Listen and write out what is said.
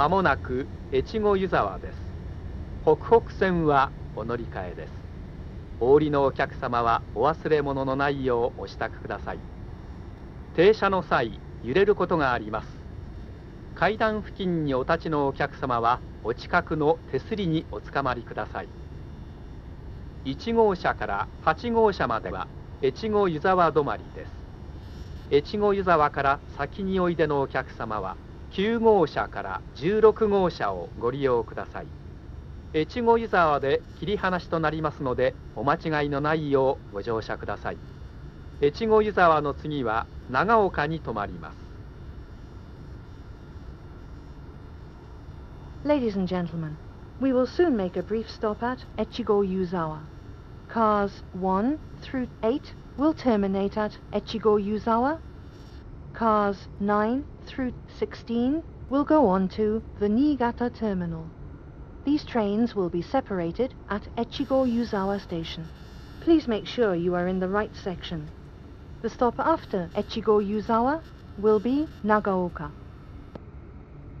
まもなく越後湯沢です。北北線はお乗り換えです。お降りのお客様はお忘れ物のないようお支度ください。停車の際、揺れることがあります。階段付近にお立ちのお客様はお近くの手すりにおつかまりください。1号車から8号車までは越後湯沢止まりです。越後湯沢から先においでのお客様は9号車から16号車をご利用ください。越後湯沢で切り離しとなりますのでお間違いのないようご乗車ください。越後湯沢の次は長岡に停まります。 Ladies and gentlemen, we will soon make a brief stop at Echigo Yuzawa. Cars 1 through 8 will terminate at Echigo Yuzawa. Cars 9 through 16 will go on to the Niigata terminal. These trains will be separated at Echigo Yuzawa station. Please make sure you are in the right section. The stop after Echigo Yuzawa will be Nagaoka.